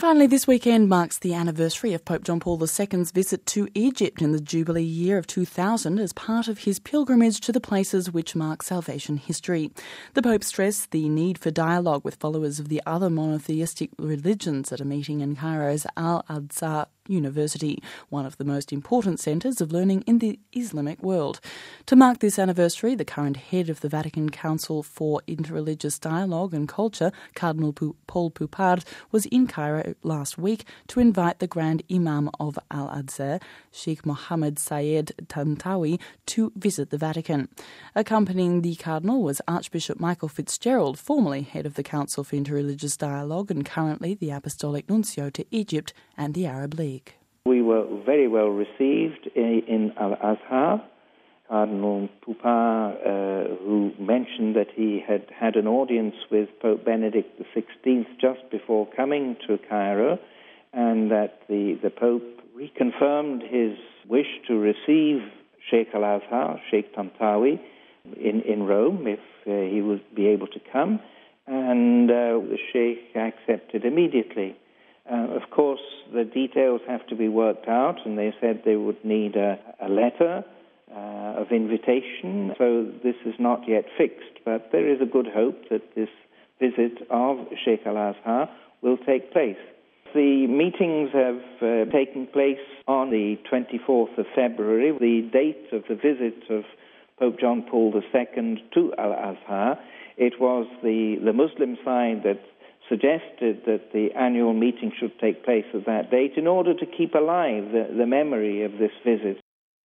Finally, this weekend marks the anniversary of Pope John Paul II's visit to Egypt in the Jubilee year of 2000 as part of his pilgrimage to the places which mark salvation history. The Pope stressed the need for dialogue with followers of the other monotheistic religions at a meeting in Cairo's Al-Azhar University, one of the most important centres of learning in the Islamic world. To mark this anniversary, the current head of the Vatican Council for Interreligious Dialogue and Culture, Cardinal Paul Poupard, was in Cairo last week to invite the Grand Imam of Al-Azhar, Sheikh Mohammed Sayed Tantawi, to visit the Vatican. Accompanying the Cardinal was Archbishop Michael Fitzgerald, formerly head of the Council for Interreligious Dialogue and currently the Apostolic Nuncio to Egypt and the Arab League. We were very well received in Al-Azhar. Cardinal Poupard, who mentioned that he had had an audience with Pope Benedict XVI just before coming to Cairo, and that the Pope reconfirmed his wish to receive Sheikh Al-Azhar, Sheikh Tantawi, in Rome, if he would be able to come, and the Sheikh accepted immediately. Of course, the details have to be worked out, and they said they would need a letter of invitation. So this is not yet fixed, but there is a good hope that this visit of Sheikh Al-Azhar will take place. The meetings have taken place on the 24th of February. The date of the visit of Pope John Paul II to Al-Azhar, it was the Muslim side that suggested that the annual meeting should take place at that date in order to keep alive the memory of this visit